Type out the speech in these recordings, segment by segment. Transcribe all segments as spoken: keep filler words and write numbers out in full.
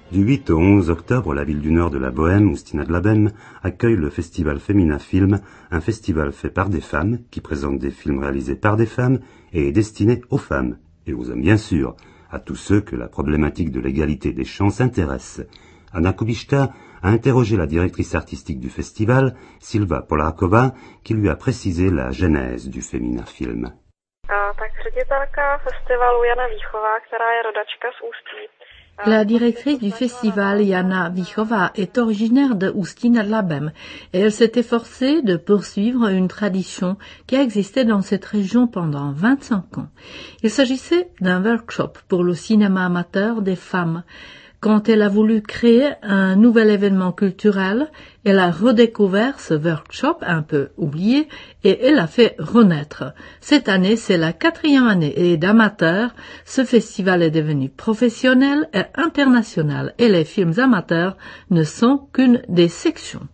Du huit au onze octobre, la ville du nord de la Bohème, Ústí nad Labem, accueille le festival Femina Film, un festival fait par des femmes, qui présente des films réalisés par des femmes et est destiné aux femmes, et aux hommes bien sûr, à tous ceux que la problématique de l'égalité des chances intéresse. Anna Kubishka a interrogé la directrice artistique du festival, Silva Poláková, qui lui a précisé la genèse du Femina Film. La directrice du festival, Jana Výchová, est originaire de Ústí nad Labem et elle s'est efforcée de poursuivre une tradition qui a existé dans cette région pendant vingt-cinq ans. Il s'agissait d'un workshop pour le cinéma amateur des femmes. Quand elle a voulu créer un nouvel événement culturel, elle a redécouvert ce workshop un peu oublié et elle l'a fait renaître. Cette année, c'est la quatrième année et d'amateur, ce festival est devenu professionnel et international et les films amateurs ne sont qu'une des sections.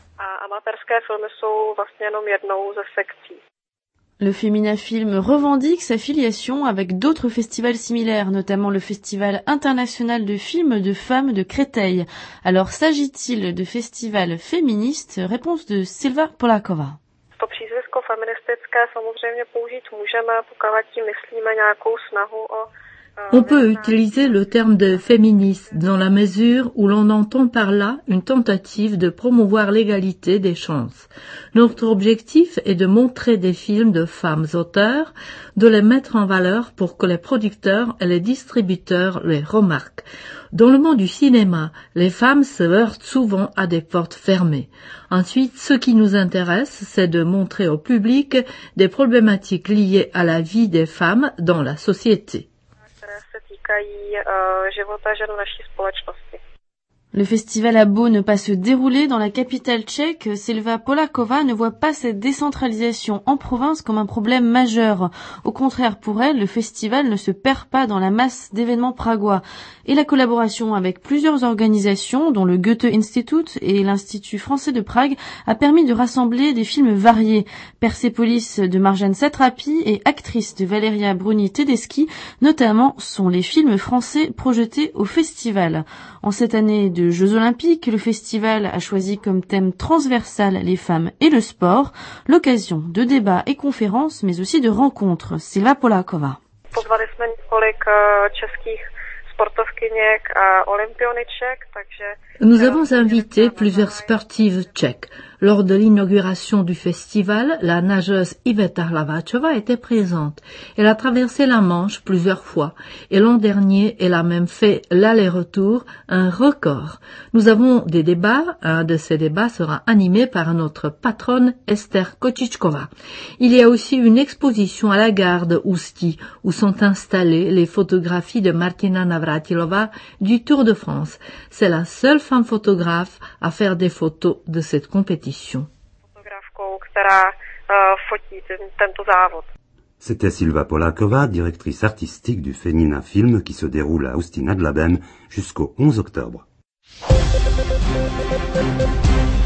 Le Femina Film revendique sa filiation avec d'autres festivals similaires, notamment le Festival international de films de femmes de Créteil. Alors s'agit-il de festivals féministes? Réponse de Silva Poláková. To přízvisko feministické samozřejmě použít můžeme, pokud tím myslíme nějakou snahu o On peut utiliser le terme de féministe dans la mesure où l'on entend par là une tentative de promouvoir l'égalité des chances. Notre objectif est de montrer des films de femmes auteurs, de les mettre en valeur pour que les producteurs et les distributeurs les remarquent. Dans le monde du cinéma, les femmes se heurtent souvent à des portes fermées. Ensuite, ce qui nous intéresse, c'est de montrer au public des problématiques liées à la vie des femmes dans la société. Le festival a beau ne pas se dérouler dans la capitale tchèque, Silva Poláková ne voit pas cette décentralisation en province comme un problème majeur. Au contraire, pour elle, le festival ne se perd pas dans la masse d'événements pragois. Et la collaboration avec plusieurs organisations, dont le Goethe Institut et l'Institut français de Prague, a permis de rassembler des films variés. Persepolis de Marjane Satrapi et Actrice de Valeria Bruni-Tedeschi, notamment, sont les films français projetés au festival. En cette année de Jeux Olympiques, le festival a choisi comme thème transversal les femmes et le sport, l'occasion de débats et conférences, mais aussi de rencontres. Silva Poláková. Nous avons invité plusieurs sportives tchèques. Lors de l'inauguration du festival, la nageuse Iveta Hlaváčová était présente. Elle a traversé la Manche plusieurs fois et l'an dernier, elle a même fait l'aller-retour, un record. Nous avons des débats. Un de ces débats sera animé par notre patronne Esther Kočičková. Il y a aussi une exposition à la gare de Ústí où sont installées les photographies de Martina Navrátilová du Tour de France. C'est la seule femme photographe à faire des photos de cette compétition. C'était Silva Poláková, directrice artistique du Femina Film qui se déroule à Ústí nad Labem jusqu'au onze octobre.